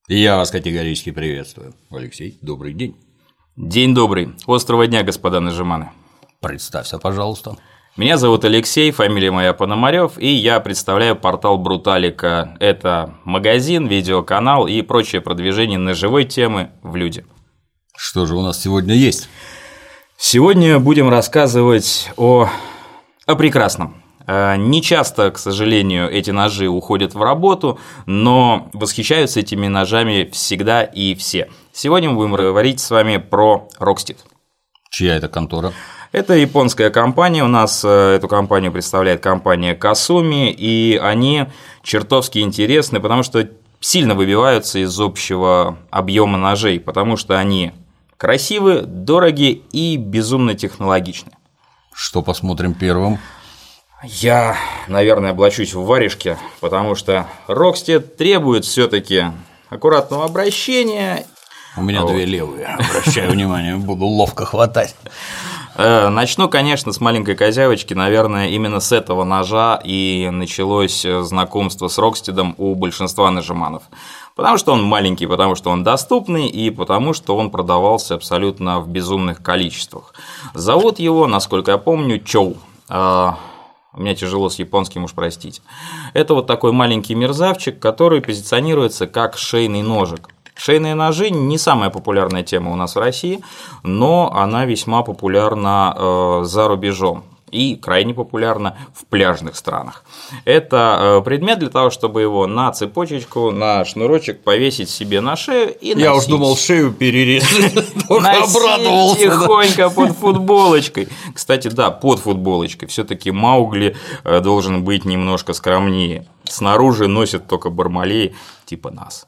Я вас категорически приветствую. Алексей, добрый день. День добрый. Острого дня, господа нажиманы. Представься, пожалуйста. Меня зовут Алексей, фамилия моя Пономарёв, и я представляю портал Бруталика. Это магазин, видеоканал и прочее продвижение ножевой темы в люди. Что же у нас сегодня есть? Сегодня будем рассказывать о прекрасном. Не часто, к сожалению, эти ножи уходят в работу, но восхищаются этими ножами всегда и все. Сегодня мы будем говорить с вами про Rocksteed. Чья это контора? Это японская компания, у нас эту компанию представляет компания Kasumi, и они чертовски интересны, потому что сильно выбиваются из общего объема ножей, потому что они красивы, дороги и безумно технологичны. Что посмотрим первым? Я, наверное, облачусь в варежки, потому что Rocksteed требует все-таки аккуратного обращения. У меня две левые, обращаю внимание, буду ловко хватать. Начну, конечно, с маленькой козявочки, наверное, именно с этого ножа и началось знакомство с Rocksteed'ом у большинства нажиманов. Потому что он маленький, потому что он доступный и потому что он продавался абсолютно в безумных количествах. Зовут его, насколько я помню, Чоу. У меня тяжело с японским, уж простите. Это вот такой маленький мерзавчик, который позиционируется как шейный ножик. Шейные ножи не самая популярная тема у нас в России, но она весьма популярна за рубежом и крайне популярна в пляжных странах. Это предмет для того, чтобы его на цепочечку, на шнурочек повесить себе на шею и носить. Я уж думал, шею перерезать, носить тихонько под футболочкой. Кстати, да, под футболочкой. Все-таки Маугли должен быть немножко скромнее. Снаружи носят только бармалеи типа нас.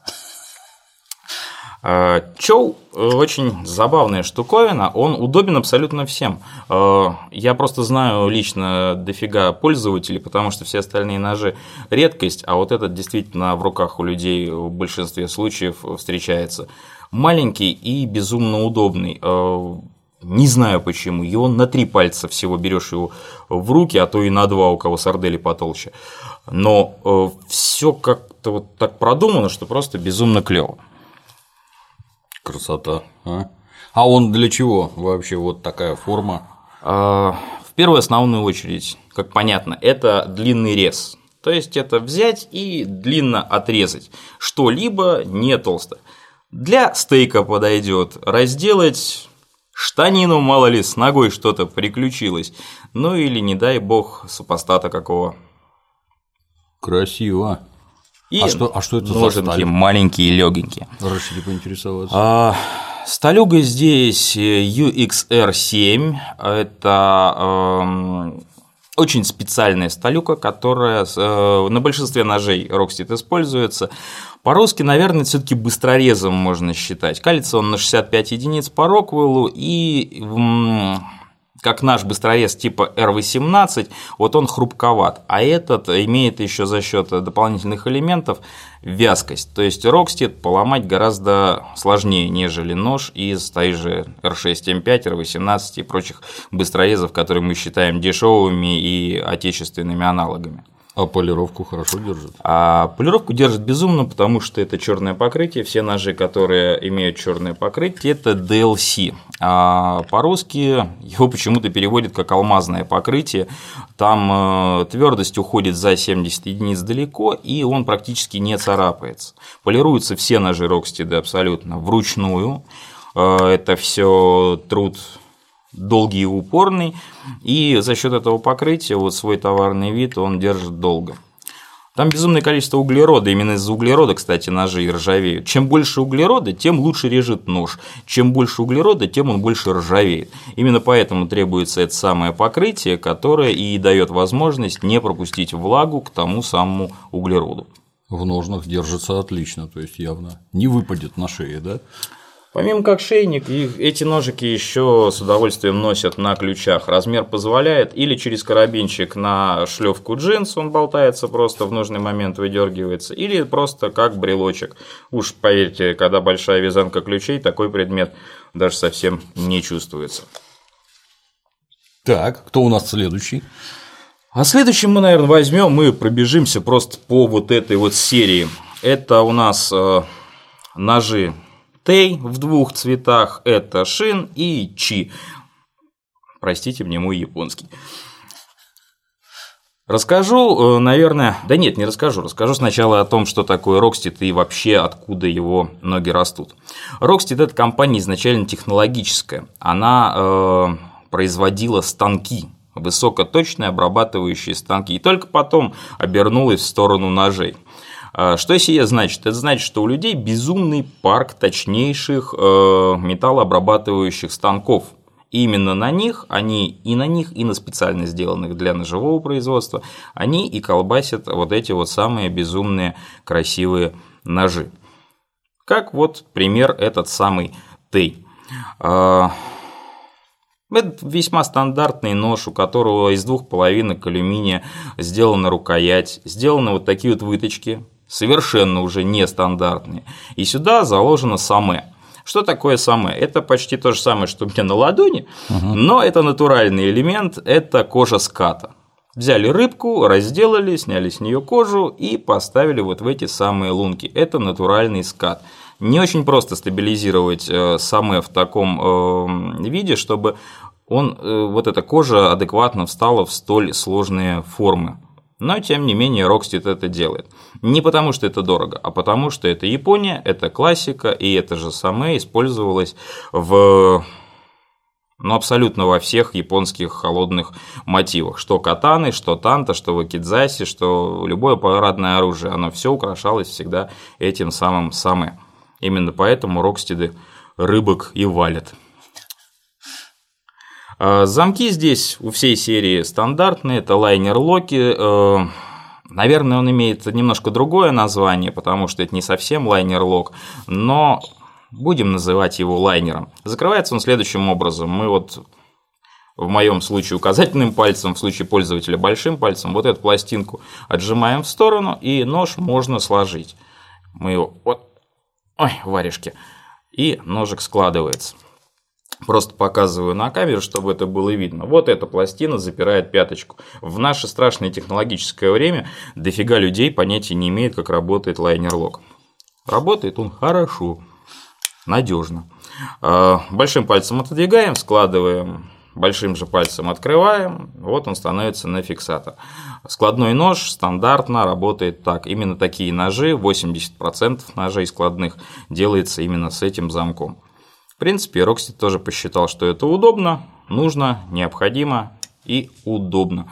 Чоу очень забавная штуковина, он удобен абсолютно всем. Я просто знаю лично дофига пользователей, потому что все остальные ножи редкость, а вот этот действительно в руках у людей в большинстве случаев встречается. Маленький и безумно удобный. Не знаю почему, его на 3 пальца всего берешь его в руки, а то и на 2, у кого сардели потолще. Но все как-то вот так продумано, что просто безумно клево. Красота. А он для чего вообще вот такая форма? В первую основную очередь, как понятно, это длинный рез. То есть это взять и длинно отрезать что-либо не толсто. Для стейка подойдет разделать штанину, мало ли с ногой что-то приключилось. Ну или, не дай бог, супостата какого. Красиво. И а что это ноженки за сталь? Маленькие и легенькие. Решили поинтересоваться. Сталюга здесь UXR7. Это очень специальная сталюга, которая на большинстве ножей Rocksteed используется. По-русски, наверное, все-таки быстрорезом можно считать. Калится он на 65 единиц по Роквеллу и как наш быстрорез типа R18, вот он хрупковат, а этот имеет еще за счет дополнительных элементов вязкость. То есть Rocksteed поломать гораздо сложнее, нежели нож из той же R6, M5, R18 и прочих быстрорезов, которые мы считаем дешевыми и отечественными аналогами. А полировку хорошо держит? А полировку держит безумно, потому что это черное покрытие. Все ножи, которые имеют черное покрытие, это DLC. А по-русски его почему-то переводят как алмазное покрытие. Там твердость уходит за 70 единиц далеко, и он практически не царапается. Полируются все ножи Rocksteed абсолютно вручную. Это все труд долгий и упорный, и за счет этого покрытия вот свой товарный вид он держит долго. Там безумное количество углерода, именно из-за углерода, кстати, ножи ржавеют. Чем больше углерода, тем лучше режет нож, чем больше углерода, тем он больше ржавеет. Именно поэтому требуется это самое покрытие, которое и дает возможность не пропустить влагу к тому самому углероду. В ножнах держится отлично, то есть явно не выпадет на шее, да? Помимо как шейник, эти ножики еще с удовольствием носят на ключах. Размер позволяет, или через карабинчик на шлёвку джинс он болтается, просто в нужный момент выдергивается, или просто как брелочек. Уж поверьте, когда большая вязанка ключей, такой предмет даже совсем не чувствуется. Так, кто у нас следующий? А следующим мы, наверное, мы пробежимся просто по вот этой вот серии. Это у нас ножи Тей в двух цветах – это Шин и Чи. Простите мне мой японский. Расскажу, наверное, да нет, не расскажу. Расскажу сначала о том, что такое Rocksteed и вообще откуда его ноги растут. Rocksteed – это компания изначально технологическая. Она производила станки, высокоточные обрабатывающие станки, и только потом обернулась в сторону ножей. Что сие значит? Это значит, что у людей безумный парк точнейших металлообрабатывающих станков. И именно на них, и на специально сделанных для ножевого производства, они и колбасят вот эти вот самые безумные красивые ножи. Как вот пример этот самый Тей. Это весьма стандартный нож, у которого из двух половинок алюминия сделана рукоять, сделаны вот такие вот выточки, совершенно уже нестандартные, и сюда заложено самэ. Что такое самэ? Это почти то же самое, что у меня на ладони, но это натуральный элемент, это кожа ската. Взяли рыбку, разделали, сняли с нее кожу и поставили вот в эти самые лунки. Это натуральный скат. Не очень просто стабилизировать самэ в таком виде, чтобы вот эта кожа адекватно встала в столь сложные формы. Но, тем не менее, Rocksteed это делает. Не потому, что это дорого, а потому, что это Япония, это классика, и это же самэ использовалось абсолютно во всех японских холодных мотивах. Что катаны, что танто, что вакидзаси, что любое парадное оружие, оно все украшалось всегда этим самым самэ. Именно поэтому Rocksteed рыбок и валят. Замки здесь у всей серии стандартные, это лайнер-локи. Наверное, он имеет немножко другое название, потому что это не совсем лайнер-лок, но будем называть его лайнером. Закрывается он следующим образом. Мы вот в моем случае указательным пальцем, в случае пользователя большим пальцем, вот эту пластинку отжимаем в сторону, и нож можно сложить. Мы его варежки, и ножик складывается. Просто показываю на камеру, чтобы это было видно. Вот эта пластина запирает пяточку. В наше страшное технологическое время дофига людей понятия не имеет, как работает лайнер-лок. Работает он хорошо, надежно. Большим пальцем отодвигаем, складываем, большим же пальцем открываем, вот он становится на фиксатор. Складной нож стандартно работает так. Именно такие ножи, 80% ножей складных делается именно с этим замком. В принципе, Rocksteed тоже посчитал, что это удобно, нужно, необходимо и удобно.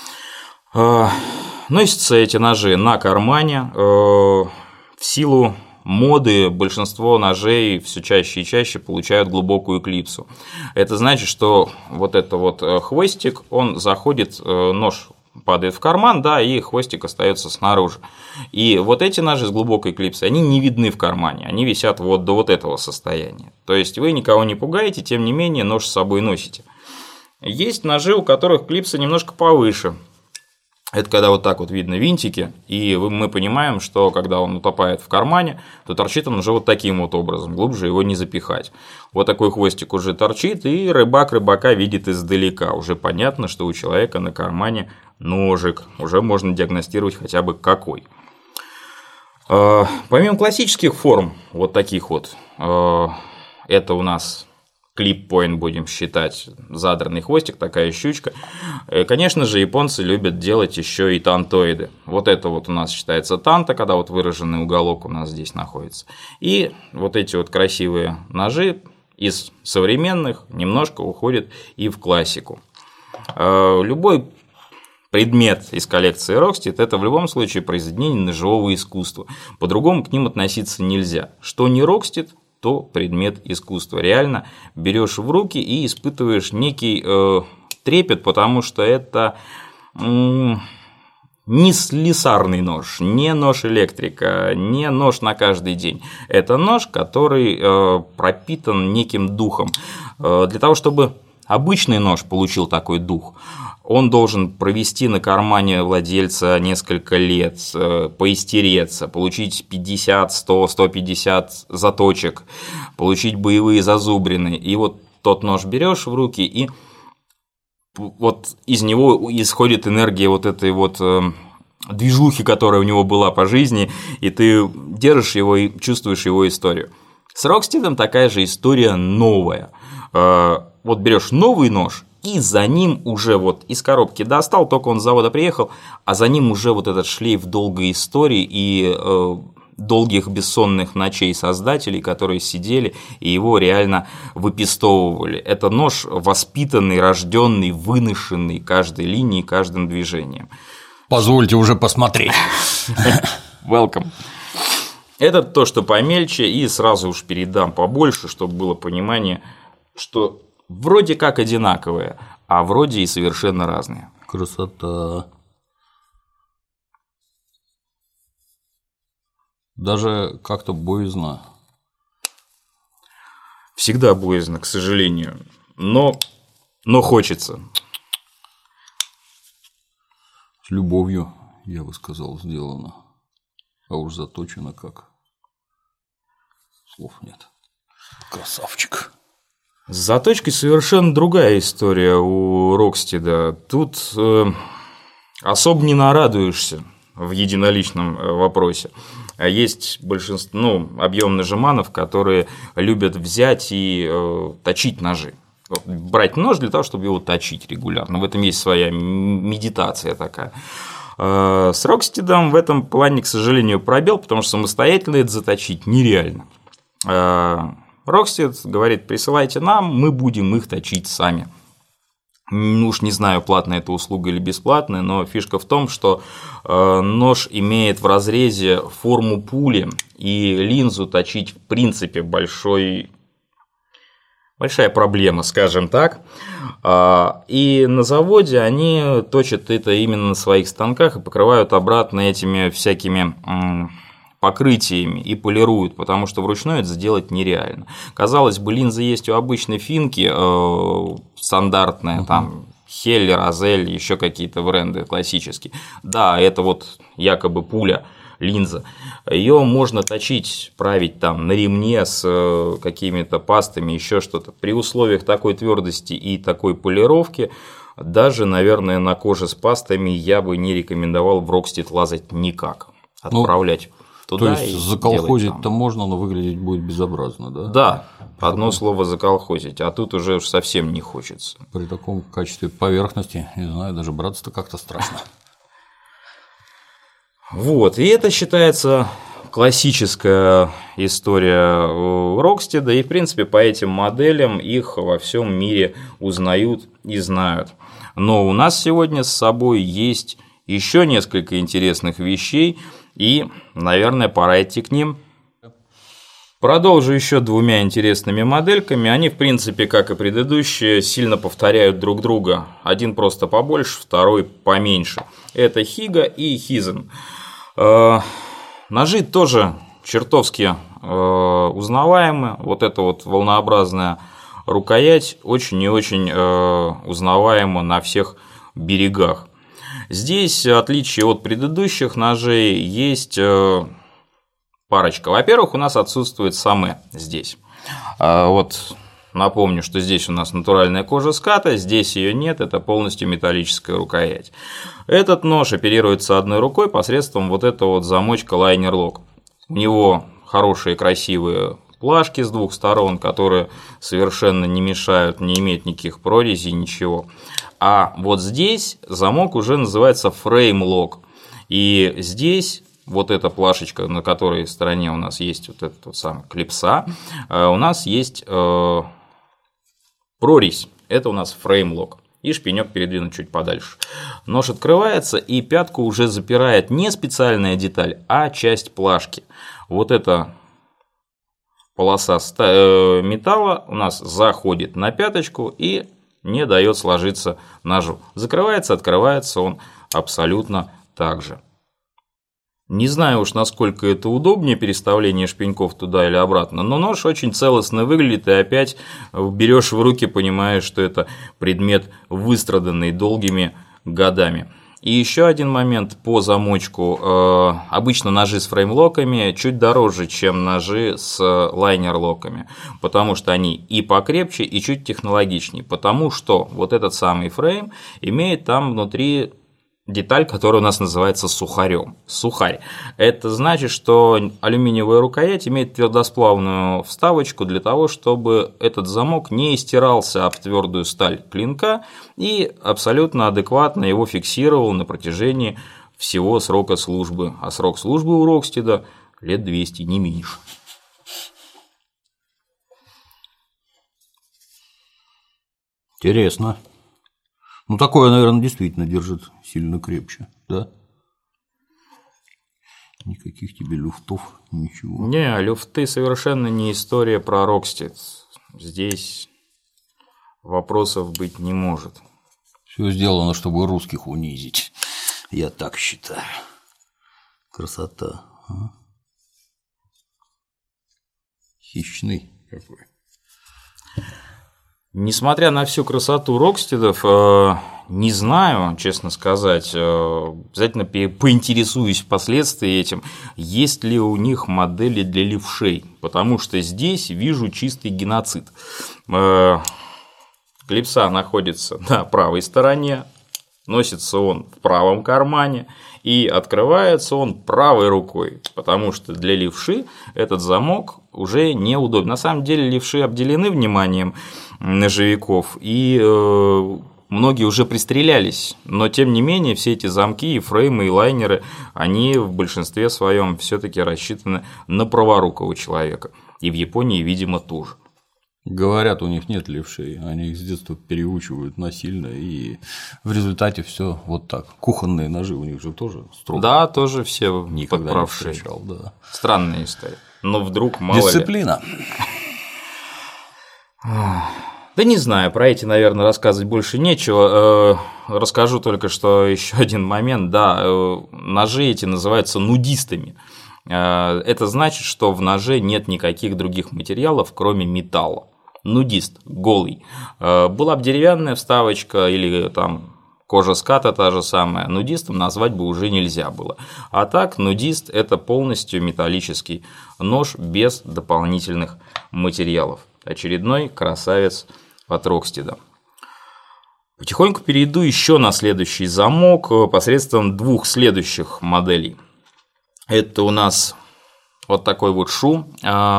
Носятся эти ножи на кармане. В силу моды большинство ножей все чаще и чаще получают глубокую клипсу. Это значит, что вот это вот хвостик, он заходит, нож падает в карман, да, и хвостик остается снаружи. И вот эти ножи с глубокой клипсой, они не видны в кармане, они висят вот до вот этого состояния. То есть вы никого не пугаете, тем не менее нож с собой носите. Есть ножи, у которых клипса немножко повыше. Это когда вот так вот видно винтики, и мы понимаем, что когда он утопает в кармане, то торчит он уже вот таким вот образом, глубже его не запихать. Вот такой хвостик уже торчит, и рыбак рыбака видит издалека. Уже понятно, что у человека на кармане ножик, уже можно диагностировать хотя бы какой. Помимо классических форм, вот таких вот, это у нас клип-поинт, будем считать, задранный хвостик, такая щучка. Конечно же, японцы любят делать еще и тантоиды. Вот это вот у нас считается танто, когда вот выраженный уголок у нас здесь находится. И вот эти вот красивые ножи из современных немножко уходят и в классику. Любой предмет из коллекции Rocksteed – это в любом случае произведение ножевого искусства. По-другому к ним относиться нельзя. Что не Rocksteed, то предмет искусства. Реально берешь в руки и испытываешь некий трепет, потому что это не слесарный нож, не нож электрика, не нож на каждый день. Это нож, который пропитан неким духом. Для того, чтобы обычный нож получил такой дух, он должен провести на кармане владельца несколько лет, поистереться, получить 50, 100, 150 заточек, получить боевые зазубрины. И вот тот нож берешь в руки, и вот из него исходит энергия вот этой вот движухи, которая у него была по жизни, и ты держишь его и чувствуешь его историю. С Рокстедом такая же история новая. Вот берешь новый нож, и за ним уже вот из коробки достал, только он с завода приехал, а за ним уже вот этот шлейф долгой истории и долгих бессонных ночей создателей, которые сидели и его реально выпистовывали. Это нож воспитанный, рожденный, выношенный каждой линией, каждым движением. Позвольте уже посмотреть. Welcome. Это то, что помельче, и сразу уж передам побольше, чтобы было понимание, что вроде как одинаковые, а вроде и совершенно разные. Красота. Даже как-то боязно. Всегда боязно, к сожалению, но хочется. С любовью, я бы сказал, сделано. А уж заточено как. Слов нет. Красавчик. С заточкой совершенно другая история у Рокстеда. Тут особо не нарадуешься в единоличном вопросе. Есть большинство, объем ножеманов, которые любят взять и точить ножи. Брать нож для того, чтобы его точить регулярно. В этом есть своя медитация такая. С Рокстедом в этом плане, к сожалению, пробел, потому что самостоятельно это заточить нереально. Рокстед говорит: присылайте нам, мы будем их точить сами. Уж не знаю, платная это услуга или бесплатная, но фишка в том, что нож имеет в разрезе форму пули, и линзу точить в принципе большая проблема, скажем так. И на заводе они точат это именно на своих станках и покрывают обратно этими всякими покрытиями и полируют, потому что вручную это сделать нереально. Казалось бы, линза есть у обычной финки, стандартная, там Хеллер, Азель, еще какие-то бренды классические. Да, это вот якобы пуля, линза. Ее можно точить, править там на ремне с какими-то пастами, еще что-то. При условиях такой твердости и такой полировки, даже, наверное, на коже с пастами я бы не рекомендовал в Рокстед лазать никак. Отправлять. Туда то есть заколхозить-то можно, но выглядеть будет безобразно, да? Да, одно слово заколхозить, а тут уже уж совсем не хочется. При таком качестве поверхности, не знаю, даже браться-то как-то страшно. Вот, и это считается классическая история Рокстеда, и в принципе по этим моделям их во всем мире узнают и знают. Но у нас сегодня с собой есть еще несколько интересных вещей, и, наверное, пора идти к ним. Продолжу еще двумя интересными модельками. Они, в принципе, как и предыдущие, сильно повторяют друг друга. Один просто побольше, второй поменьше. Это Хига и Хизен. Ножи тоже чертовски узнаваемы. Вот эта вот волнообразная рукоять очень и очень узнаваема на всех берегах. Здесь отличие от предыдущих ножей есть парочка. Во-первых, у нас отсутствует саме здесь. Вот напомню, что здесь у нас натуральная кожа ската, здесь ее нет, это полностью металлическая рукоять. Этот нож оперируется одной рукой посредством вот этого вот замочка Liner Lock. У него хорошие красивые плашки с двух сторон, которые совершенно не мешают, не имеют никаких прорезей, ничего. А вот здесь замок уже называется Frame Lock. И здесь вот эта плашечка, на которой стороне у нас есть вот этот вот самый клипса, у нас есть прорезь. Это у нас Frame Lock. И шпинёк передвинут чуть подальше. Нож открывается, и пятку уже запирает не специальная деталь, а часть плашки. Вот эта полоса металла у нас заходит на пяточку и не дает сложиться ножу. Закрывается, открывается он абсолютно так же. Не знаю уж, насколько это удобнее, переставление шпеньков туда или обратно, но нож очень целостно выглядит, и опять берешь в руки, понимаешь, что это предмет, выстраданный долгими годами. И еще один момент по замочку. Обычно ножи с фреймлоками чуть дороже, чем ножи с лайнер-локами, потому что они и покрепче, и чуть технологичнее, потому что вот этот самый фрейм имеет там внутри деталь, которая у нас называется сухарем. Сухарь. Это значит, что алюминиевая рукоять имеет твердосплавную вставочку для того, чтобы этот замок не истирался об твердую сталь клинка и абсолютно адекватно его фиксировал на протяжении всего срока службы. А срок службы у Рокстеда лет 200, не меньше. Интересно. Ну, такое, наверное, действительно держит сильно крепче, да? Никаких тебе люфтов, ничего. Не, люфты совершенно не история про Рокстед. Здесь вопросов быть не может. Все сделано, чтобы русских унизить. Я так считаю. Красота. А? Хищный какой. Несмотря на всю красоту Рокстедов, не знаю, честно сказать, обязательно поинтересуюсь впоследствии этим, есть ли у них модели для левшей, потому что здесь вижу чистый геноцид. Клипса находится на правой стороне, носится он в правом кармане и открывается он правой рукой, потому что для левши этот замок уже неудобен. На самом деле левши обделены вниманием ножевиков, и многие уже пристрелялись, но тем не менее все эти замки и фреймы и лайнеры, они в большинстве своем все-таки рассчитаны на праворукого человека, и в Японии, видимо, тоже. Говорят, у них нет левшей, они их с детства переучивают насильно, и в результате все вот так. Кухонные ножи у них же тоже строго. Да, тоже все никогда подправшие. Не встречал, да. Странная история. Но вдруг мало Дисциплина. Да не знаю, про эти, наверное, рассказывать больше нечего. Расскажу только, что еще один момент. Да, ножи эти называются нудистами. Это значит, что в ноже нет никаких других материалов, кроме металла. Нудист, голый. Была бы деревянная вставочка или там кожа ската та же самая, нудистом назвать бы уже нельзя было. А так, нудист – это полностью металлический нож без дополнительных материалов. Очередной красавец от Рокстеда. Потихоньку перейду еще на следующий замок посредством двух следующих моделей. Это у нас вот такой вот шу.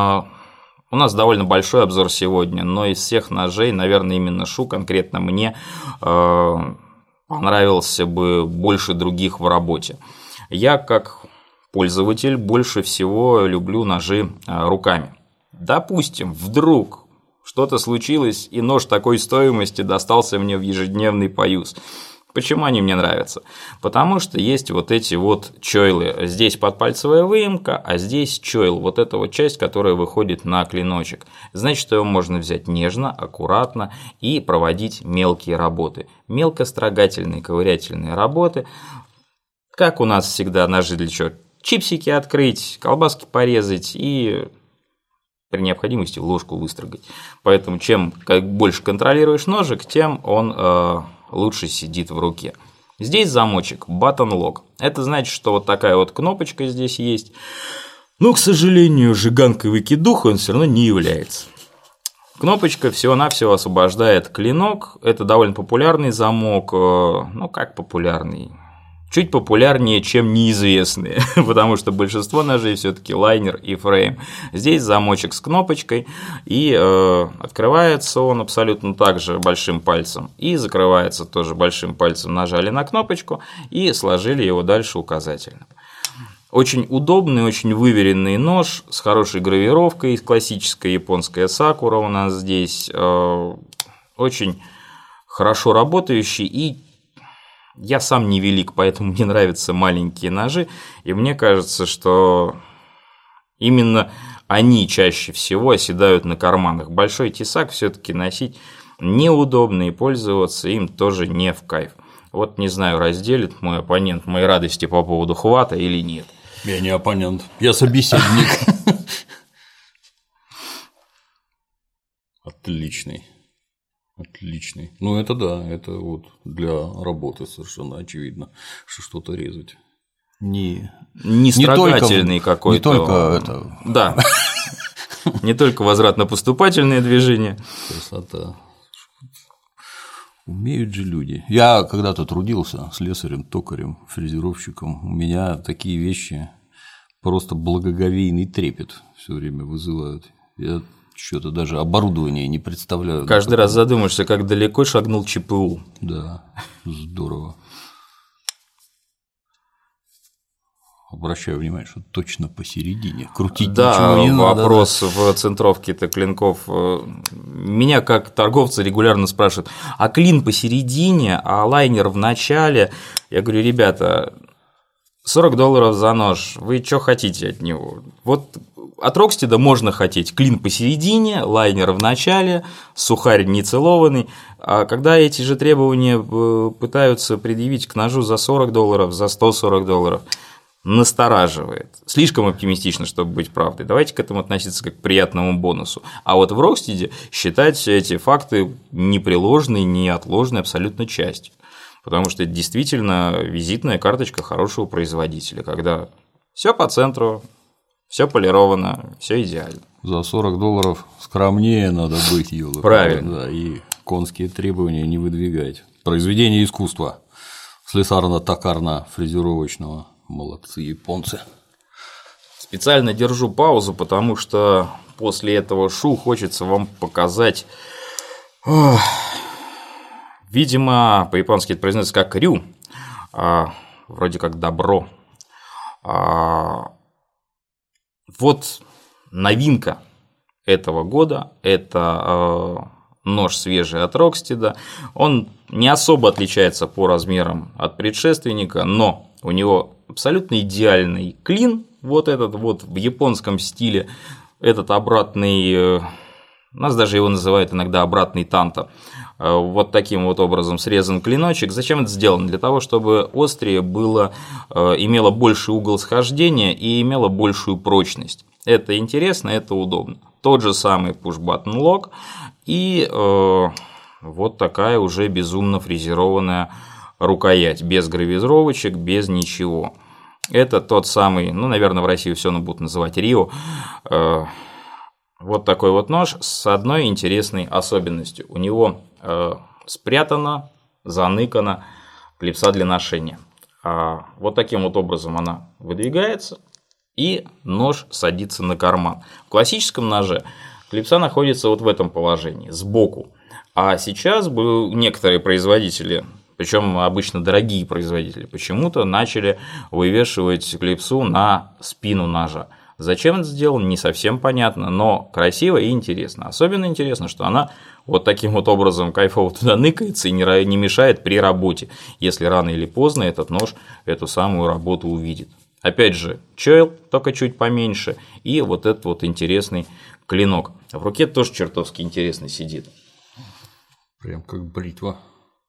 У нас довольно большой обзор сегодня, но из всех ножей, наверное, именно шу конкретно мне понравился бы больше других в работе. Я, как пользователь, больше всего люблю ножи руками. Допустим, вдруг что-то случилось, и нож такой стоимости достался мне в ежедневный поюз. Почему они мне нравятся? Потому что есть вот эти вот чойлы. Здесь подпальцевая выемка, а здесь чойл. Вот эта вот часть, которая выходит на клиночек. Значит, что его можно взять нежно, аккуратно и проводить мелкие работы. Мелкострогательные, ковырятельные работы. Как у нас всегда ножи для чего? Чипсики открыть, колбаски порезать и при необходимости ложку выстрогать. Поэтому чем больше контролируешь ножик, тем он лучше сидит в руке. Здесь замочек Button Lock. Это значит, что вот такая вот кнопочка здесь есть. Но, к сожалению, жиганкой выкидухой он все равно не является. Кнопочка всего-навсего освобождает клинок. Это довольно популярный замок. Ну, как популярный? Чуть популярнее, чем неизвестные, потому что большинство ножей все-таки лайнер и фрейм. Здесь замочек с кнопочкой, и открывается он абсолютно так же большим пальцем, и закрывается тоже большим пальцем. Нажали на кнопочку и сложили его дальше указательным. Очень удобный, очень выверенный нож с хорошей гравировкой, классическая японская сакура у нас здесь, очень хорошо работающий. И я сам не велик, поэтому мне нравятся маленькие ножи, и мне кажется, что именно они чаще всего оседают на карманах. Большой тесак все-таки носить неудобно, и пользоваться им тоже не в кайф. Вот не знаю, разделит мой оппонент мои радости по поводу хвата или нет. Я не оппонент, я собеседник. Отличный. Отличный. Ну, это да, это вот для работы совершенно очевидно, что что-то резать. Не строгательный какой-то. Не только это. Да. Не только возвратно-поступательные движения. Красота. Умеют же люди. Я когда-то трудился слесарем, токарем, фрезеровщиком. У меня такие вещи просто благоговейный трепет все время вызывают. Я что-то даже оборудование не представляю. Каждый раз задумаешься, как далеко шагнул ЧПУ. Да, здорово. Обращаю внимание, что точно посередине. Крутить ничего не надо. Вопрос в центровке-то клинков. Меня как торговца регулярно спрашивают: а клин посередине, а лайнер в начале? Я говорю: ребята, $40 за нож, вы что хотите от него? Вот от Рокстеда можно хотеть клин посередине, лайнер в начале, сухарь не целованный. А когда эти же требования пытаются предъявить к ножу за $40, за $140, настораживает. Слишком оптимистично, чтобы быть правдой. Давайте к этому относиться как к приятному бонусу. А вот в Рокстеде считать эти факты непреложной, неотложной абсолютно частью. Потому что это действительно визитная карточка хорошего производителя, когда все по центру, все полировано, все идеально. За $40 скромнее надо быть, ёлка. Правильно. Да, и конские требования не выдвигать. Произведение искусства. Слесарно-токарно-фрезеровочного. Молодцы японцы. Специально держу паузу, потому что после этого шоу хочется вам показать. Видимо, по-японски это произносится как рю, вроде как добро. Вот новинка этого года – это нож свежий от Рокстеда. Он не особо отличается по размерам от предшественника, но у него абсолютно идеальный клин, вот этот вот в японском стиле, этот обратный, у нас даже его называют иногда обратный танто, вот таким вот образом срезан клиночек. Зачем это сделано? Для того, чтобы острие имело больший угол схождения и имело большую прочность. Это интересно, это удобно. Тот же самый push-button lock и вот такая уже безумно фрезерованная рукоять, без гравировочек, без ничего. Это тот самый, наверное, в России все будут называть Рио. Вот такой вот нож с одной интересной особенностью. У него спрятана, заныкана клипса для ношения. Вот таким вот образом она выдвигается, и нож садится на карман. В классическом ноже клипса находится вот в этом положении, сбоку. А сейчас некоторые производители, причем обычно дорогие производители, почему-то начали вывешивать клипсу на спину ножа. Зачем это сделано, не совсем понятно, но красиво и интересно. Особенно интересно, что она вот таким вот образом кайфово туда ныкается и не мешает при работе, если рано или поздно этот нож эту самую работу увидит. Опять же, чойл, только чуть поменьше, и вот этот вот интересный клинок. В руке тоже чертовски интересно сидит. Прям как бритва.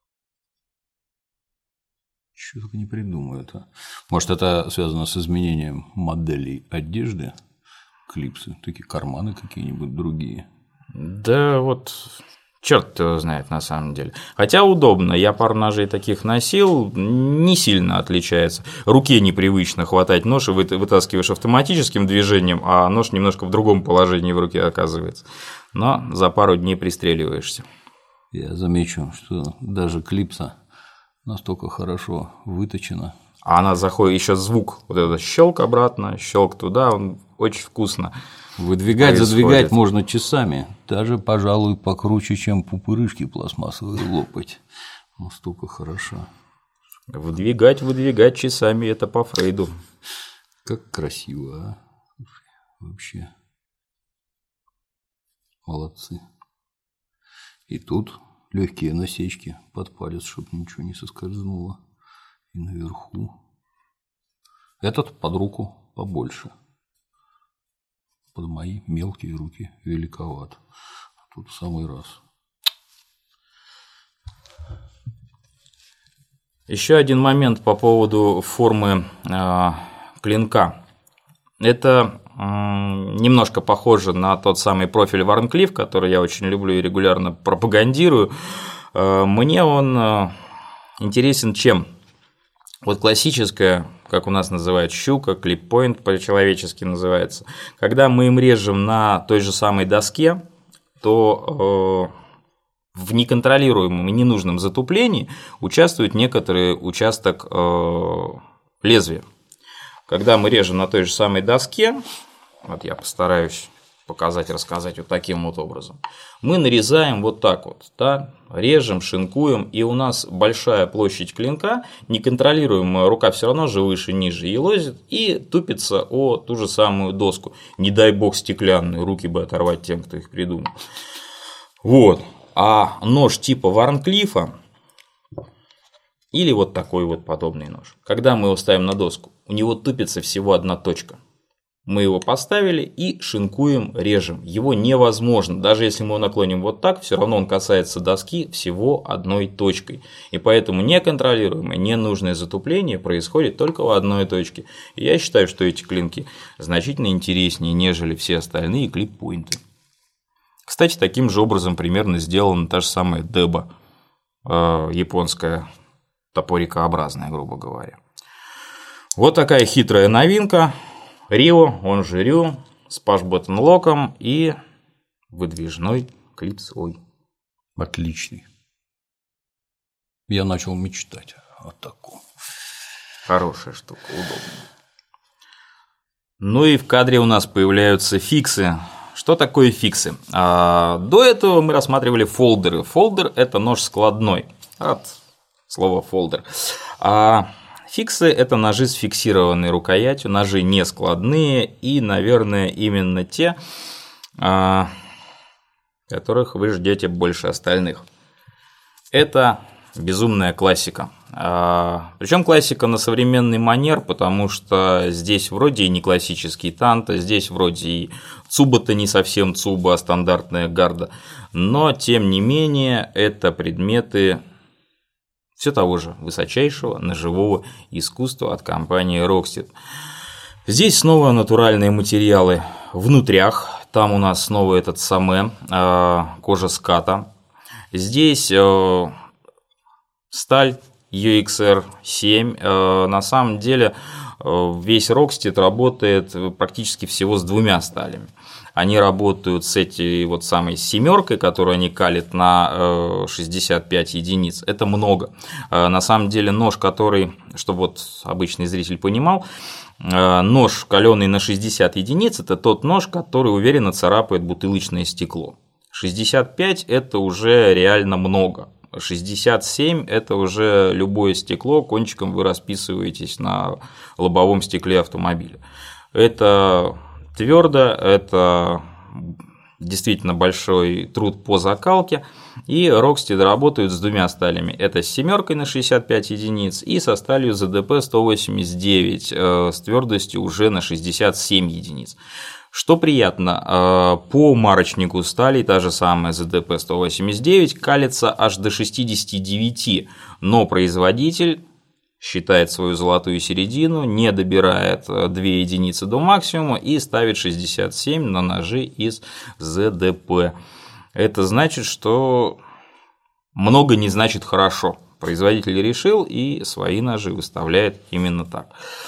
Чего только не придумают. Может, это связано с изменением моделей одежды, клипсы, такие карманы какие-нибудь другие. Да вот черт его знает на самом деле. Хотя удобно, я пару ножей таких носил, не сильно отличается. Руке непривычно хватать нож и вытаскиваешь автоматическим движением, а нож немножко в другом положении в руке оказывается. Но за пару дней пристреливаешься. Я замечу, что даже клипса настолько хорошо выточена. А она заходит, еще звук, вот этот щелк обратно, щелк туда, он очень вкусно. Выдвигать, задвигать можно часами, даже, пожалуй, покруче, чем пупырышки пластмассовые лопать. Настолько хорошо. Выдвигать часами, это по Фрейду. Как красиво, а? Вообще. Молодцы. И тут легкие насечки под палец, чтобы ничего не соскользнуло. И наверху. Этот под руку побольше. Под мои мелкие руки великоват. Тут в самый раз. Еще один момент по поводу формы клинка. Это немножко похоже на тот самый профиль Варнклифф, который я очень люблю и регулярно пропагандирую. Мне он интересен чем? Вот классическая, как у нас называют, щука, клип-пойнт по-человечески называется. Когда мы им режем на той же самой доске, то в неконтролируемом и ненужном затуплении участвует некоторый участок лезвия. Когда мы режем на той же самой доске, вот я постараюсь показать, рассказать вот таким вот образом, мы нарезаем вот так вот, да, режем, шинкуем, и у нас большая площадь клинка, неконтролируемая рука все равно же выше, ниже елозит и тупится о ту же самую доску. Не дай бог стеклянные, руки бы оторвать тем, кто их придумал. Вот. А нож типа Варнклифа или вот такой вот подобный нож, когда мы его ставим на доску, у него тупится всего одна точка. Мы его поставили и шинкуем, режем. Его невозможно, даже если мы его наклоним вот так, все равно он касается доски всего одной точкой. И поэтому неконтролируемое, ненужное затупление происходит только в одной точке. И я считаю, что эти клинки значительно интереснее, нежели все остальные клип-поинты. Кстати, таким же образом примерно сделана та же самая дэба, японская топорикообразная, грубо говоря. Вот такая хитрая новинка. Рио, он же Рю, с паш-баттон-локом и выдвижной клипсой. Отличный. Я начал мечтать о таком. Хорошая штука, удобная. Ну и в кадре у нас появляются фиксы. Что такое фиксы? До этого мы рассматривали фолдеры. Фолдер – это нож складной, от слова фолдер. Фиксы – это ножи с фиксированной рукоятью, ножи не складные и, наверное, именно те, которых вы ждете больше остальных. Это безумная классика. Причем классика на современный манер, потому что здесь вроде и не классический танто, здесь вроде и цуба-то не совсем цуба, а стандартная гарда, но тем не менее это предметы все того же высочайшего ножевого искусства от компании Rockstead. Здесь снова натуральные материалы внутрях, там у нас снова этот саме, кожа ската. Здесь сталь UXR7, на самом деле весь Rockstead работает практически всего с двумя сталями. Они работают с этой вот самой семеркой, которую они калят на 65 единиц. Это много. На самом деле нож, который, чтобы вот обычный зритель понимал, нож каленый на 60 единиц – это тот нож, который уверенно царапает бутылочное стекло. 65 – это уже реально много. 67 – это уже любое стекло, кончиком вы расписываетесь на лобовом стекле автомобиля. Это твердо, это действительно большой труд по закалке, и Rockstead работают с двумя сталями. Это с семеркой на 65 единиц и со сталью ZDP 189 с твердостью уже на 67 единиц. Что приятно, по марочнику стали та же самая ZDP 189 калится аж до 69, но производитель считает свою золотую середину, не добирает 2 единицы до максимума и ставит 67 на ножи из ZDP. Это значит, что много не значит хорошо. Производитель решил и свои ножи выставляет именно так.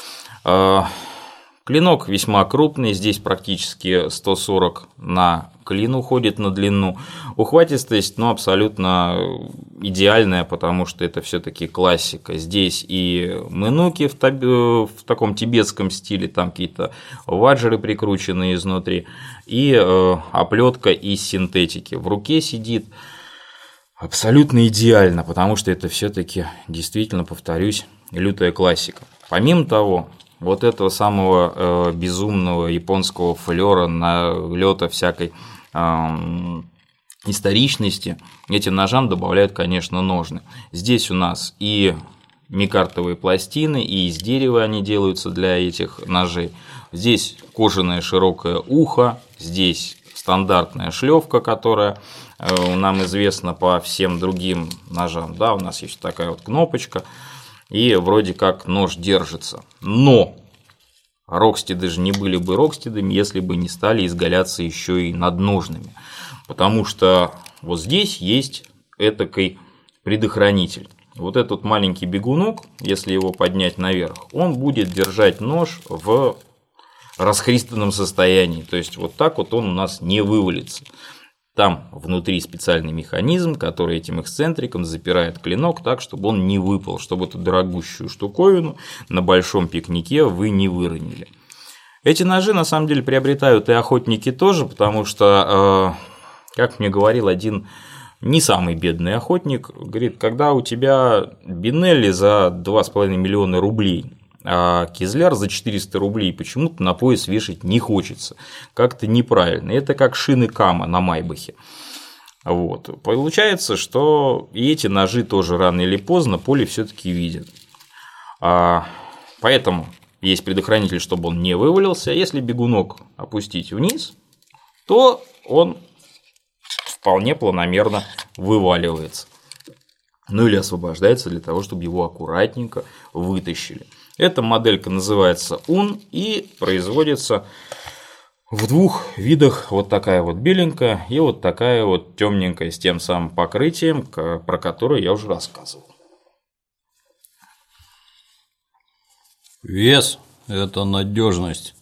Клинок весьма крупный, здесь практически 140 на клин уходит на длину. Ухватистость абсолютно идеальная, потому что это все-таки классика. Здесь и мэнуки в таком тибетском стиле, там какие-то ваджеры прикручены изнутри, и оплетка из синтетики. В руке сидит абсолютно идеально, потому что это все-таки действительно, повторюсь, лютая классика. Помимо того, вот этого самого безумного японского флера, налета всякой историчности, этим ножам добавляют, конечно, ножны. Здесь у нас и микартовые пластины, и из дерева они делаются для этих ножей. Здесь кожаное широкое ухо, здесь стандартная шлёвка, которая нам известна по всем другим ножам. Да, у нас есть такая вот кнопочка. И вроде как нож держится. Но Rockstead же не были бы Rockstead'ами, если бы не стали изгаляться еще и над ножными. Потому что вот здесь есть этакий предохранитель. Вот этот маленький бегунок, если его поднять наверх, он будет держать нож в расхристанном состоянии. То есть вот так вот он у нас не вывалится. Там внутри специальный механизм, который этим эксцентриком запирает клинок так, чтобы он не выпал, чтобы эту дорогущую штуковину на большом пикнике вы не выронили. Эти ножи на самом деле приобретают и охотники тоже, потому что, как мне говорил один не самый бедный охотник, говорит, когда у тебя Бинелли за 2,5 миллиона рублей, а Кизляр за 400 рублей почему-то на пояс вешать не хочется, как-то неправильно. Это как шины Кама на Майбахе. Вот. Получается, что и эти ножи тоже рано или поздно поле все-таки видят. Поэтому есть предохранитель, чтобы он не вывалился. Если бегунок опустить вниз, то он вполне планомерно вываливается. Ну или освобождается для того, чтобы его аккуратненько вытащили. Эта моделька называется УН и производится в двух видах. Вот такая вот беленькая и вот такая вот темненькая с тем самым покрытием, про которое я уже рассказывал. Вес – это надежность.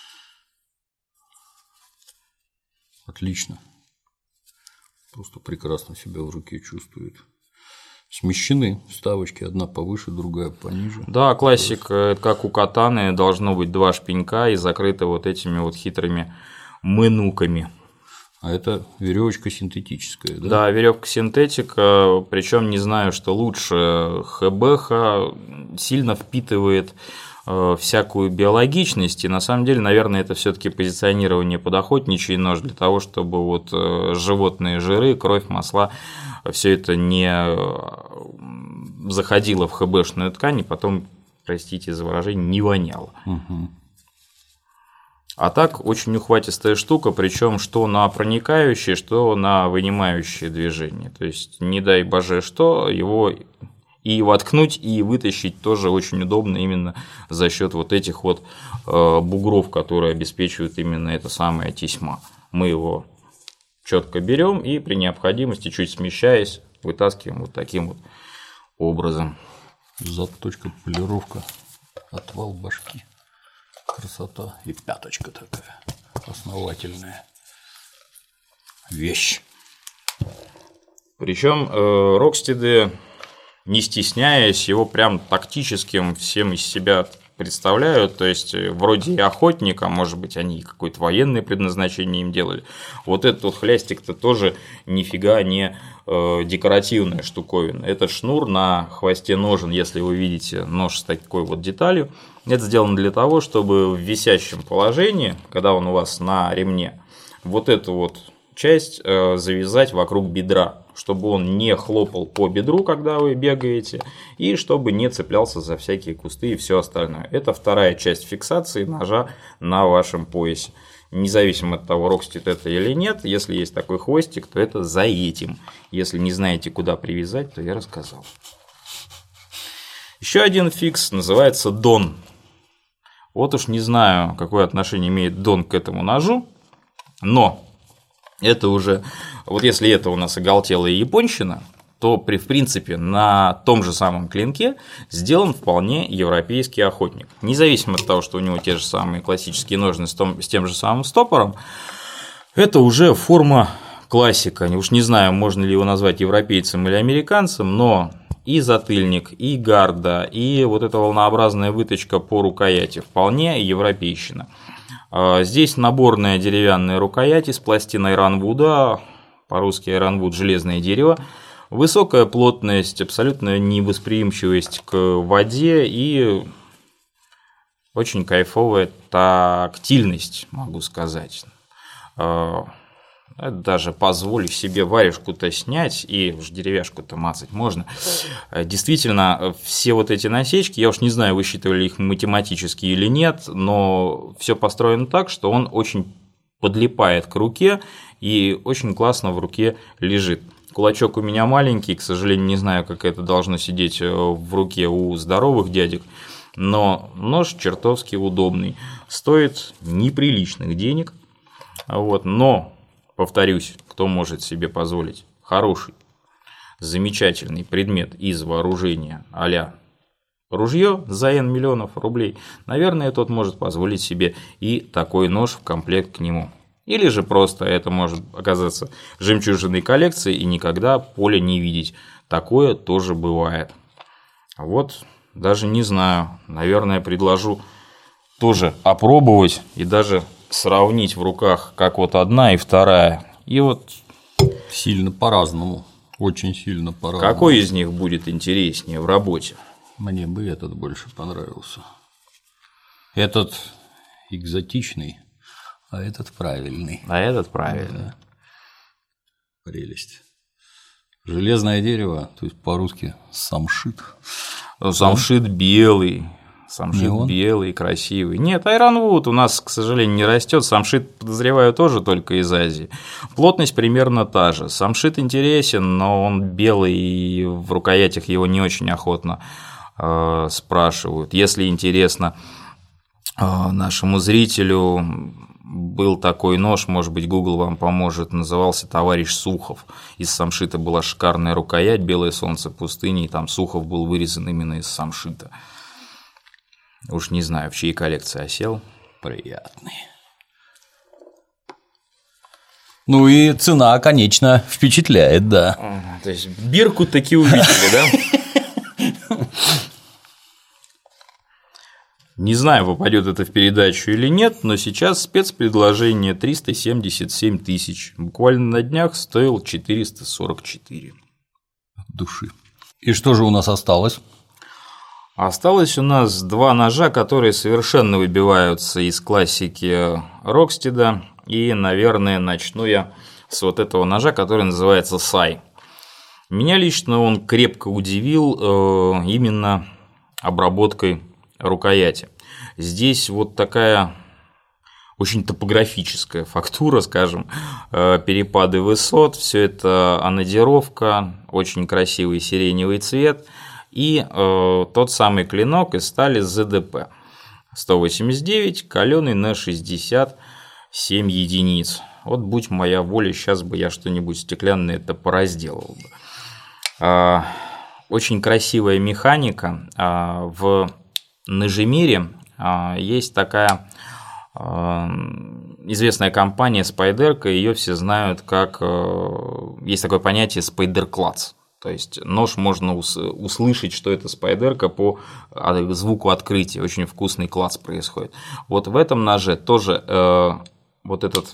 Отлично. Просто прекрасно себя в руке чувствует. Смещены вставочки, одна повыше, другая пониже. Да, классика, как у катаны, должно быть два шпенька и закрыты вот этими вот хитрыми мынуками. А это веревочка синтетическая, да? Да, веревка синтетика, причем не знаю, что лучше. ХБХ сильно впитывает всякую биологичность, и на самом деле, наверное, это все-таки позиционирование под охотничий нож для того, чтобы вот животные жиры, кровь, масла, все это не заходило в ХБшную ткань и потом, простите за выражение, не воняло. Угу. А так очень ухватистая штука, причем что на проникающее, что на вынимающее движение. То есть, не дай боже что, его и воткнуть, и вытащить тоже очень удобно именно за счет вот этих вот бугров, которые обеспечивают именно это самое тесьма. Мы его четко берем и при необходимости, чуть смещаясь, вытаскиваем вот таким вот образом. Заточка, полировка, отвал башки. Красота. И пяточка такая основательная вещь. Причем Рокстеды, не стесняясь, его прям тактическим всем из себя представляют, то есть вроде и охотника, может быть, они какое-то военное предназначение им делали. Вот этот вот хлястик-то тоже нифига не декоративная штуковина. Этот шнур на хвосте ножен, если вы видите нож с такой вот деталью, это сделано для того, чтобы в висящем положении, когда он у вас на ремне, вот эту вот часть завязать вокруг бедра, чтобы он не хлопал по бедру, когда вы бегаете, и чтобы не цеплялся за всякие кусты и все остальное. Это вторая часть фиксации ножа на вашем поясе. Независимо от того, Рокстед это или нет, если есть такой хвостик, то это за этим. Если не знаете, куда привязать, то я рассказал. Еще один фикс называется Дон. Вот уж не знаю, какое отношение имеет Дон к этому ножу, но это уже, вот если это у нас оголтелая японщина, то в принципе на том же самом клинке сделан вполне европейский охотник. Независимо от того, что у него те же самые классические ножны с тем же самым стопором, это уже форма классика. Уж не знаю, можно ли его назвать европейцем или американцем, но и затыльник, и гарда, и вот эта волнообразная выточка по рукояти вполне европейщина. Здесь наборная деревянная рукоять из пластин айронвуда, по-русски айронвуд – железное дерево, высокая плотность, абсолютная невосприимчивость к воде и очень кайфовая тактильность, могу сказать. Даже позволю себе варежку-то снять, и уж деревяшку-то мацать можно. Действительно, все вот эти насечки, я уж не знаю, высчитывали их математически или нет, но все построено так, что он очень подлипает к руке и очень классно в руке лежит. Кулачок у меня маленький, к сожалению, не знаю, как это должно сидеть в руке у здоровых дядек, но нож чертовски удобный, стоит неприличных денег, вот, но повторюсь, кто может себе позволить хороший, замечательный предмет из вооружения а-ля ружье за N миллионов рублей, наверное, тот может позволить себе и такой нож в комплект к нему. Или же просто это может оказаться жемчужиной коллекции и никогда поля не видеть. Такое тоже бывает. Вот даже не знаю, наверное, предложу тоже опробовать и даже сравнить в руках, как вот одна и вторая. И вот сильно по-разному, очень сильно по-разному. Какой из них будет интереснее в работе? Мне бы этот больше понравился. Этот экзотичный, а этот правильный. А этот правильный. Да. Прелесть. Железное дерево, то есть по-русски самшит. Самшит белый. Самшит белый, красивый. Нет, айронвуд у нас, к сожалению, не растет. Самшит, подозреваю, тоже только из Азии. Плотность примерно та же. Самшит интересен, но он белый, и в рукоятях его не очень охотно спрашивают. Если интересно нашему зрителю, был такой нож, может быть, Google вам поможет, назывался «Товарищ Сухов». Из самшита была шикарная рукоять, белое солнце пустыни, и там Сухов был вырезан именно из самшита. Уж не знаю, в чьей коллекции осел. Приятный. Ну и цена, конечно, впечатляет, да. То есть бирку таки увидели, да? Не знаю, попадет это в передачу или нет, но сейчас спецпредложение 377 тысяч. Буквально на днях стоил 444. От души. И что же у нас осталось? Осталось у нас два ножа, которые совершенно выбиваются из классики Рокстеда. И, наверное, начну я с вот этого ножа, который называется Сай. Меня лично он крепко удивил именно обработкой рукояти. Здесь вот такая очень топографическая фактура, скажем, перепады высот, все это анодировка, очень красивый сиреневый цвет и тот самый клинок из стали ЗДП 189, каленый на 67 единиц. Вот будь моя воля, сейчас бы я что-нибудь стеклянное это поразделал бы. Очень красивая механика. В ножемире есть такая известная компания Spyderco, ее все знают как есть такое понятие Spyderclats. То есть нож можно услышать, что это Spyderco по звуку открытия. Очень вкусный клац происходит. Вот в этом ноже тоже вот этот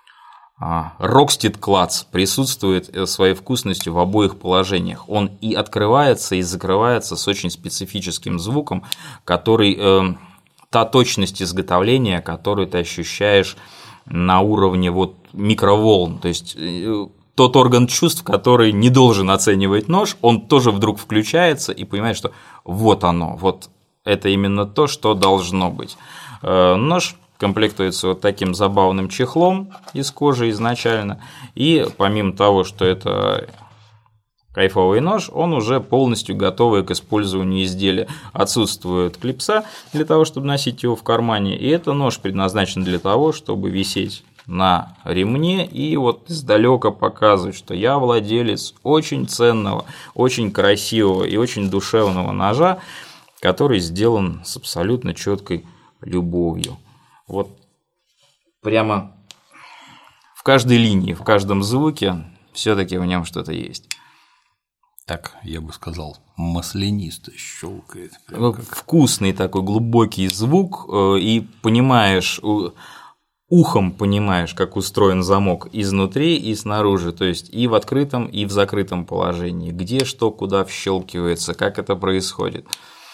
Рокстед клац присутствует своей вкусностью в обоих положениях. Он и открывается, и закрывается с очень специфическим звуком, который та точность изготовления, которую ты ощущаешь на уровне вот микроволн. То есть тот орган чувств, который не должен оценивать нож, он тоже вдруг включается и понимает, что вот оно, вот это именно то, что должно быть. Нож комплектуется вот таким забавным чехлом из кожи изначально, и помимо того, что это кайфовый нож, он уже полностью готовый к использованию изделия. Отсутствует клипса для того, чтобы носить его в кармане, и это нож предназначен для того, чтобы висеть на ремне и вот издалека показывать, что я владелец очень ценного, очень красивого и очень душевного ножа, который сделан с абсолютно четкой любовью. Вот прямо в каждой линии, в каждом звуке все-таки в нем что-то есть. Так, я бы сказал, маслянисто щелкает. Вкусный такой глубокий звук, и понимаешь, ухом понимаешь, как устроен замок изнутри и снаружи, то есть и в открытом, и в закрытом положении, где что, куда вщелкивается, как это происходит.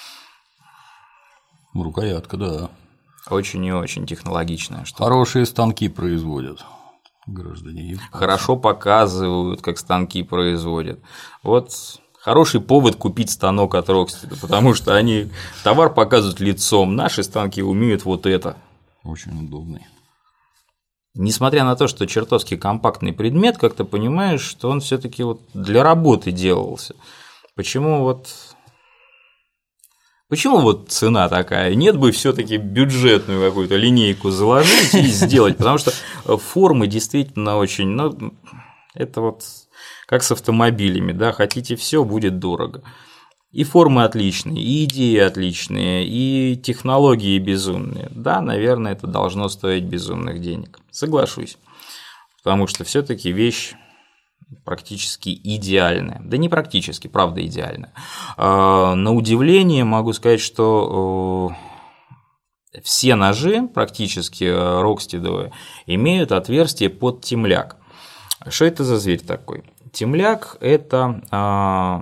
Рукоятка, да. Очень и очень технологичная штука. Хорошие станки производят граждане японцы. Хорошо показывают, как станки производят. Вот хороший повод купить станок от Рокстеда, потому что они товар показывают лицом. Наши станки умеют вот это. Очень удобный. Несмотря на то, что чертовски компактный предмет, как ты понимаешь, что он все-таки вот для работы делался. Почему вот цена такая? Нет бы все-таки бюджетную какую-то линейку заложить и сделать, потому что формы действительно очень, это вот как с автомобилями, да, хотите все, будет дорого. И формы отличные, и идеи отличные, и технологии безумные. Да, наверное, это должно стоить безумных денег. Соглашусь. потому что все-таки вещь практически идеальная. Да не практически, правда идеальная. На удивление могу сказать, что все ножи практически рокстедовые имеют отверстие под темляк. Что это за зверь такой? Темляк – это…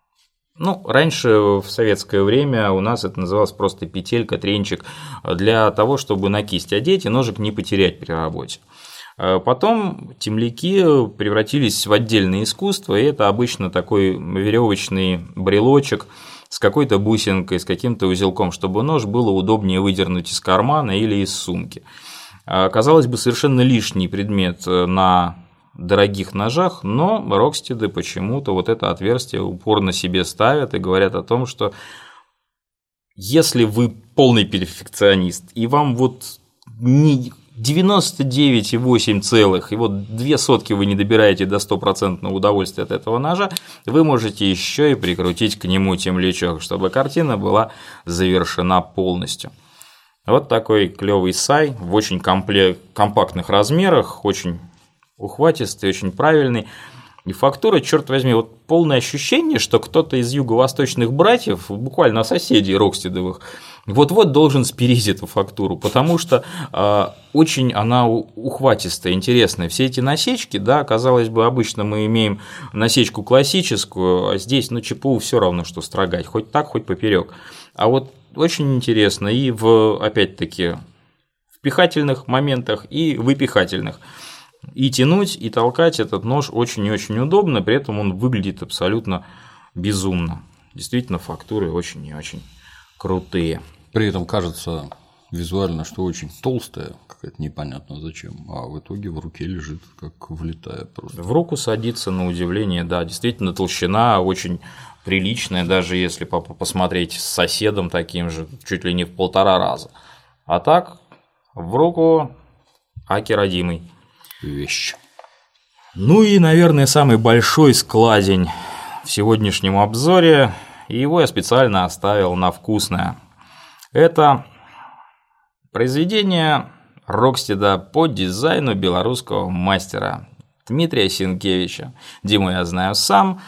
раньше в советское время у нас это называлось просто петелька, тренчик для того, чтобы на кисть одеть и ножик не потерять при работе. Потом темляки превратились в отдельное искусство, и это обычно такой веревочный брелочек с какой-то бусинкой, с каким-то узелком, чтобы нож было удобнее выдернуть из кармана или из сумки. Казалось бы, совершенно лишний предмет на дорогих ножах, но рокстеды почему-то вот это отверстие упорно себе ставят и говорят о том, что если вы полный перфекционист и вам вот не 99,8 целых, и вот 2 сотки вы не добираете до 100% удовольствия от этого ножа, вы можете еще и прикрутить к нему темлячок, чтобы картина была завершена полностью. Вот такой клевый сай в очень компактных размерах, очень ухватистый, очень правильный. И фактура, черт возьми, вот полное ощущение, что кто-то из юго-восточных братьев, буквально соседей рокстедовых, вот-вот должен спереть эту фактуру, потому что очень она ухватистая, интересная. Все эти насечки, да, казалось бы, обычно мы имеем насечку классическую, а здесь, ЧПУ все равно, что строгать, хоть так, хоть поперек. А вот очень интересно и опять-таки, в пихательных моментах, и выпихательных. И тянуть, и толкать этот нож очень и очень удобно, при этом он выглядит абсолютно безумно. Действительно, фактуры очень и очень крутые. При этом кажется визуально, что очень толстая, какая-то непонятно зачем, а в итоге в руке лежит, как влетая просто. В руку садится на удивление, да, действительно толщина очень приличная, даже если посмотреть с соседом таким же, чуть ли не в 1,5 раза. А так, в руку аки родимый. Вещь. Ну и, наверное, самый большой складень в сегодняшнем обзоре, и его я специально оставил на вкусное. Это произведение рокстеда по дизайну белорусского мастера Дмитрия Сенкевича. Диму я знаю сам,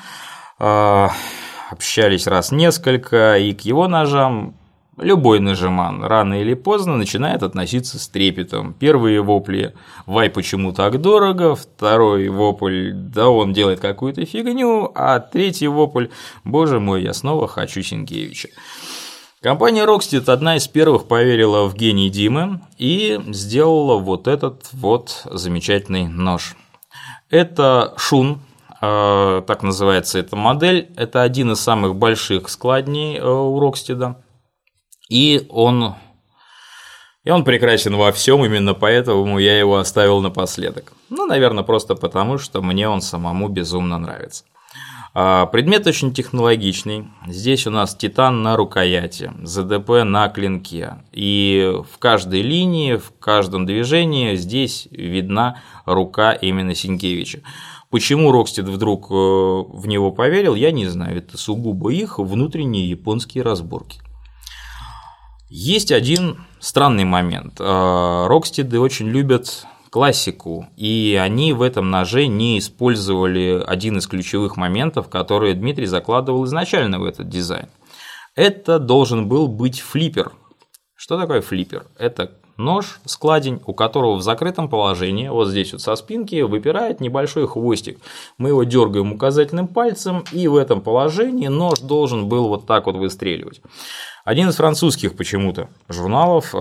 общались раз несколько, и к его ножам любой ножеман рано или поздно начинает относиться с трепетом. Первые вопли «Вай, почему так дорого?», второй вопль «Да он делает какую-то фигню», а третий вопль «Боже мой, я снова хочу Сенкевича». Компания Rockstead одна из первых поверила в гений Димы и сделала вот этот вот замечательный нож. Это шун, так называется эта модель, это один из самых больших складней у Rockstead. И он прекрасен во всем, именно поэтому я его оставил напоследок. Наверное, просто потому, что мне он самому безумно нравится. Предмет очень технологичный. Здесь у нас титан на рукояти, ЗДП на клинке. И в каждой линии, в каждом движении здесь видна рука именно Сенкевича. Почему Rockstead вдруг в него поверил, я не знаю. Это сугубо их внутренние японские разборки. Есть один странный момент. Rockstead очень любят классику, и они в этом ноже не использовали один из ключевых моментов, которые Дмитрий закладывал изначально в этот дизайн. Это должен был быть флиппер. Что такое флиппер? Это нож, складень, у которого в закрытом положении, вот здесь вот со спинки, выпирает небольшой хвостик. Мы его дергаем указательным пальцем, и в этом положении нож должен был вот так вот выстреливать. Один из французских почему-то журналов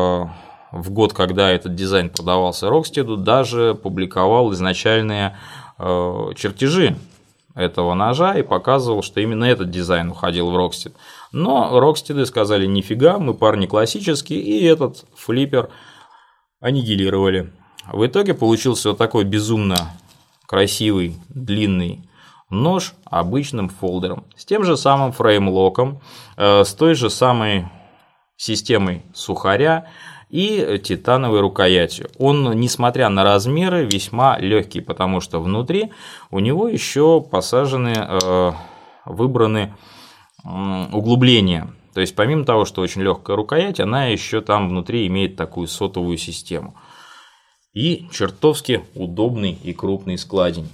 в год, когда этот дизайн продавался Rockstead, даже публиковал изначальные чертежи этого ножа и показывал, что именно этот дизайн уходил в Rockstead. Но Rockstead сказали: нифига, мы парни классические, и этот флиппер аннигилировали. В итоге получился вот такой безумно красивый, длинный нож обычным фолдером, с тем же самым фреймлоком, с той же самой системой сухаря и титановой рукоятью. Он, несмотря на размеры, весьма легкий, потому что внутри у него еще посажены, выбраны углубления. То есть, помимо того, что очень легкая рукоять, она еще там внутри имеет такую сотовую систему. И чертовски удобный и крупный складень.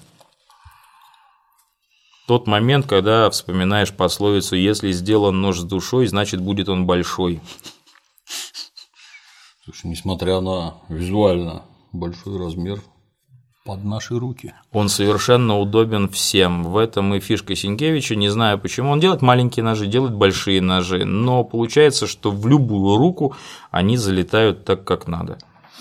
Тот момент, когда вспоминаешь пословицу «если сделан нож с душой, значит будет он большой». Слушай, несмотря на визуально большой размер, под наши руки. Он совершенно удобен всем. В этом и фишка Сенкевича. Не знаю почему. Он делает маленькие ножи, делает большие ножи. Но получается, что в любую руку они залетают так, как надо.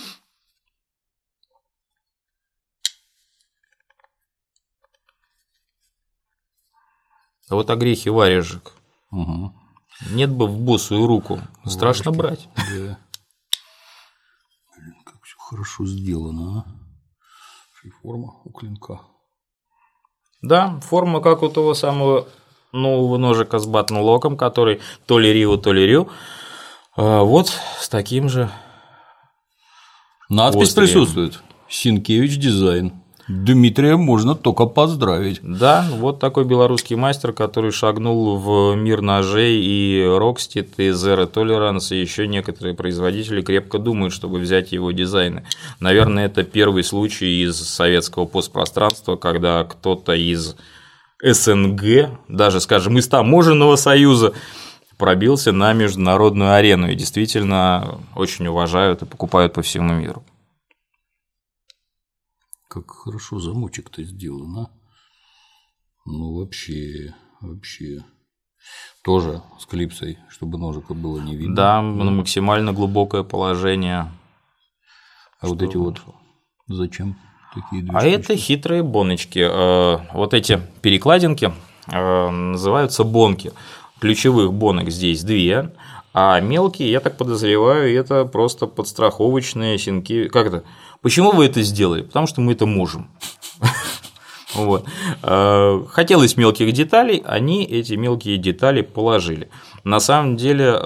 А вот огрехи варежек. Угу. Нет бы в босую руку. Страшно брать. Да. Блин, как все хорошо сделано, а? И форма у клинка. Да, форма как у того самого нового ножика с батн-локом, который то ли Рио, то ли Рю. Вот с таким же. Надпись острием. присутствует. Сенкевич дизайн. Дмитрия можно только поздравить. Да, вот такой белорусский мастер, который шагнул в мир ножей, и Rockstead, и Zero Tolerance, и еще некоторые производители крепко думают, чтобы взять его дизайны. Наверное, это первый случай из советского постпространства, когда кто-то из СНГ, даже, скажем, из таможенного союза, пробился на международную арену и действительно очень уважают и покупают по всему миру. Как хорошо замочек-то сделан, а? Ну, вообще. Тоже с клипсой, чтобы ножика было не видно. Да, на максимально глубокое положение. А вот эти вот зачем такие две А штучки? это хитрые боночки. Вот эти перекладинки называются бонки. Ключевых бонок здесь 2, а мелкие, я так подозреваю, это просто подстраховочные синки. Как это? Почему вы это сделали? Потому что мы это можем. Вот. Хотелось мелких деталей, они эти мелкие детали положили. На самом деле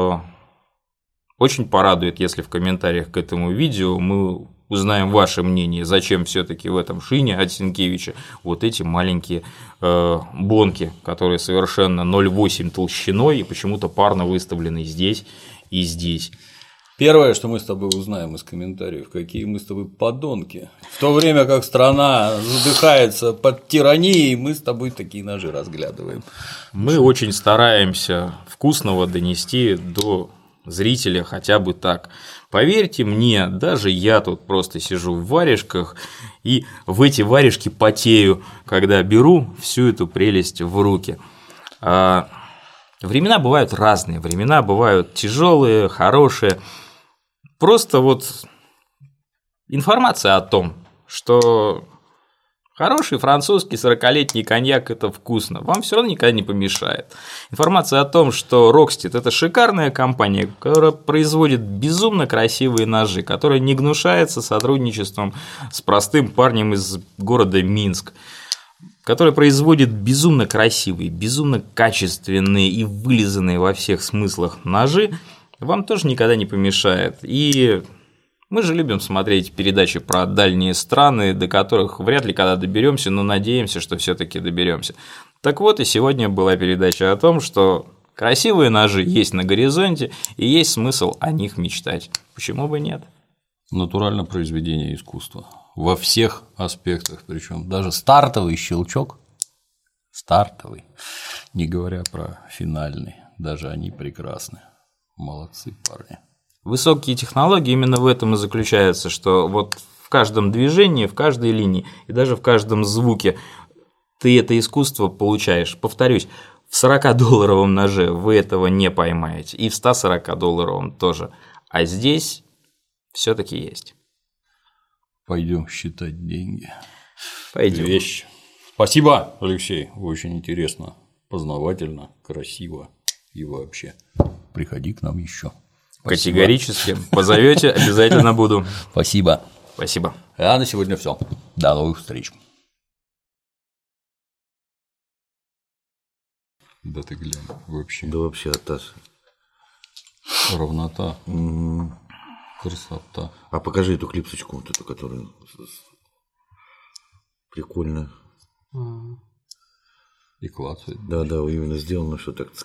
очень порадует, если в комментариях к этому видео мы узнаем ваше мнение, зачем все-таки в этом шине от Сенкевича вот эти маленькие бонки, которые совершенно 0,8 толщиной и почему-то парно выставлены здесь и здесь. Первое, что мы с тобой узнаем из комментариев, какие мы с тобой подонки. В то время как страна задыхается под тиранией, мы с тобой такие ножи разглядываем. Мы очень стараемся вкусного донести до зрителя хотя бы так. Поверьте мне, даже я тут просто сижу в варежках и в эти варежки потею, когда беру всю эту прелесть в руки. Времена бывают разные, времена бывают тяжелые, хорошие. Просто вот информация о том, что хороший французский 40-летний коньяк – это вкусно, вам все равно никогда не помешает. Информация о том, что Rockstead – это шикарная компания, которая производит безумно красивые ножи, которая не гнушается сотрудничеством с простым парнем из города Минск, которая производит безумно красивые, безумно качественные и вылизанные во всех смыслах ножи, вам тоже никогда не помешает. И мы же любим смотреть передачи про дальние страны, до которых вряд ли когда доберемся, но надеемся, что все-таки доберемся. Так вот, и сегодня была передача о том, что красивые ножи есть на горизонте, и есть смысл о них мечтать. Почему бы нет? Натурально произведение искусства. Во всех аспектах, причем даже стартовый щелчок, стартовый, не говоря про финальный, даже они прекрасны. Молодцы парни. Высокие технологии именно в этом и заключаются, что вот в каждом движении, в каждой линии и даже в каждом звуке ты это искусство получаешь. Повторюсь, в $40 ноже вы этого не поймаете, и в $140 тоже. А здесь все-таки есть. Пойдем считать деньги. Пойдем. Вещь. Спасибо, Алексей. Очень интересно, познавательно, красиво и вообще. Приходи к нам еще. Категорически. Позовете, обязательно буду. Спасибо. Спасибо. А на сегодня все. До новых встреч. Да ты глянь, вообще. Да вообще атас. Ровнота. Красота. А покажи эту клипсочку, вот эту, которая прикольно. И клацает. Да, именно сделано, что так.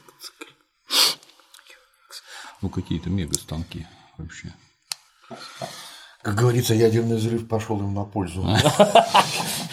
Ну, какие-то мега станки вообще. Как говорится, ядерный взрыв пошел им на пользу.